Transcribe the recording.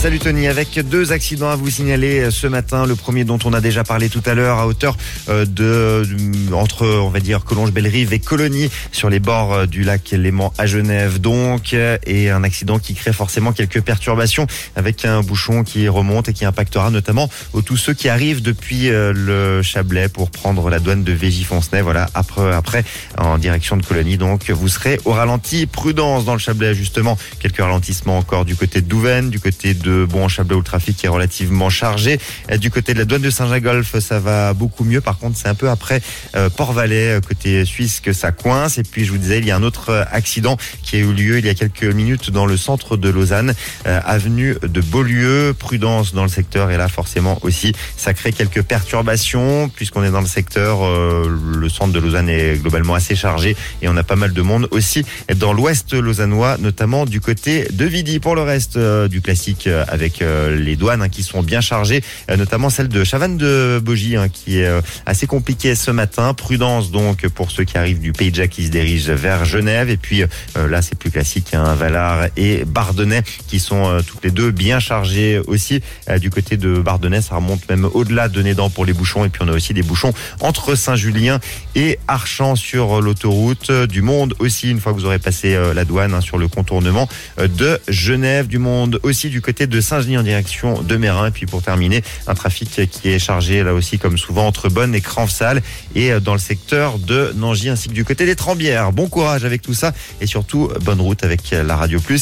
Salut Tony, avec 2 accidents à vous signaler ce matin. Le premier dont on a déjà parlé tout à l'heure à hauteur entre, on va dire, Collonges-Bellerive et Colonie sur les bords du lac Léman à Genève donc. Et un accident qui crée forcément quelques perturbations avec un bouchon qui remonte et qui impactera notamment tous ceux qui arrivent depuis le Chablais pour prendre la douane de Végey-Foncenay. Voilà, après en direction de Colonie. Donc vous serez au ralenti. Prudence dans le Chablais justement. Quelques ralentissements encore du côté de Douvaine, du côté de Chablais où le trafic est relativement chargé. Du côté de la douane de Saint-Gingolph, ça va beaucoup mieux. Par contre, c'est un peu après Port-Valais, côté suisse, que ça coince. Et puis, je vous disais, il y a un autre accident qui a eu lieu il y a quelques minutes dans le centre de Lausanne, avenue de Beaulieu. Prudence dans le secteur. Et là, forcément aussi, ça crée quelques perturbations puisqu'on est dans le secteur. Le centre de Lausanne est globalement assez chargé et on a pas mal de monde aussi dans l'ouest lausannois, notamment du côté de Vidy. Pour le reste du classique avec les douanes qui sont bien chargées, notamment celle de Chavannes-de-Bogie qui est assez compliquée ce matin. Prudence donc pour ceux qui arrivent du Pays de Jacques qui se dirigent vers Genève. Et puis là c'est plus classique, Valard et Bardonnay qui sont toutes les deux bien chargées aussi. Du côté de Bardonnay, ça remonte même au-delà de Nédan pour les bouchons. Et puis on a aussi des bouchons entre Saint-Julien et Archamps sur l'autoroute. Du monde aussi une fois que vous aurez passé la douane sur le contournement de Genève. Du monde aussi du côté de Saint-Genis en direction de Mérin. Et puis pour terminer, un trafic qui est chargé là aussi comme souvent entre Bonne et Cranfsal et dans le secteur de Nangy ainsi que du côté des Trembières. Bon courage avec tout ça et surtout bonne route avec la Radio Plus.